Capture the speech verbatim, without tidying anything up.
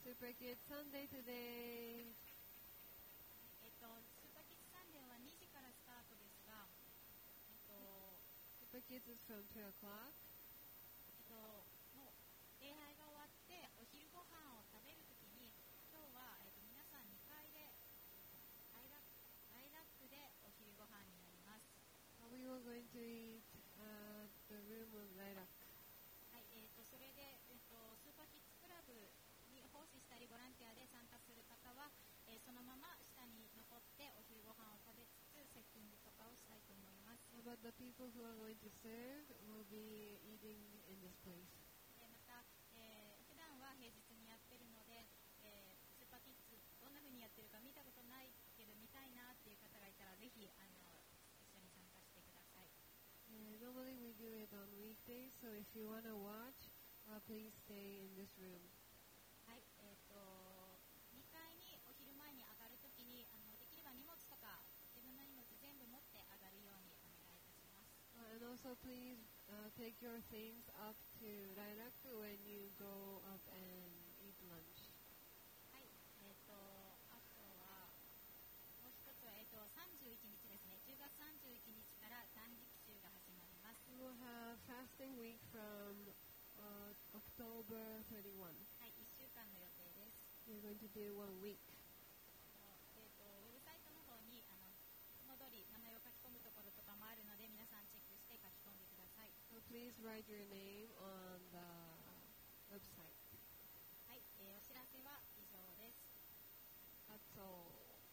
Super Kids Sunday today. えっと、スーパーキッズサンデーはにじからスタートですが、えっと、 Super Kids is from two o'clock. えっと、もう礼拝が終わってお昼ご飯を食べるときに、今日は、えっと、皆さんにかいでライラック、ライラックでお昼ご飯になります。 We were going to eat at the room of Lilac. はい、えっと、それで、えっと、スーパーキッズクラブに奉仕したりボランティアで参加する方は、えー、そのまま下に残ってお昼ご飯を食べつつセッティングとかをしたいと思います。 But the people who are going to serve will be eating in this place. でまた、えー、普段は平日にやってるので、えー、スーパーキッズどんな風にやってるか見たことないけど見たいなっていう方がいたらぜひあの一緒に参加してください。 Uh, normally we do it on weekdays, so if you want to watch, uh, please stay in this room. はい、えっとにかいにお昼前に上がるときにあのできれば荷物とか自分の荷物全部持って上がるようにお願いいたします。 Uh, and also please uh, take your things up to Lilac when you go up and eat lunch. はい、えっとあとはもう一つは、えっとさんじゅういちにちですね。じゅうがつさんじゅういちにちから断食週が始まります。 We will have fasting week from uh, October thirty-first. はい、いっしゅうかんの予定です。 We're going to do one week. えっとウェブサイトの方にあのいつも通り名前を書き込むところとかもあるので皆さんチェックして書き込んでください。 So please write your name on the website. はい、えー、お知らせは以上です。 That's all.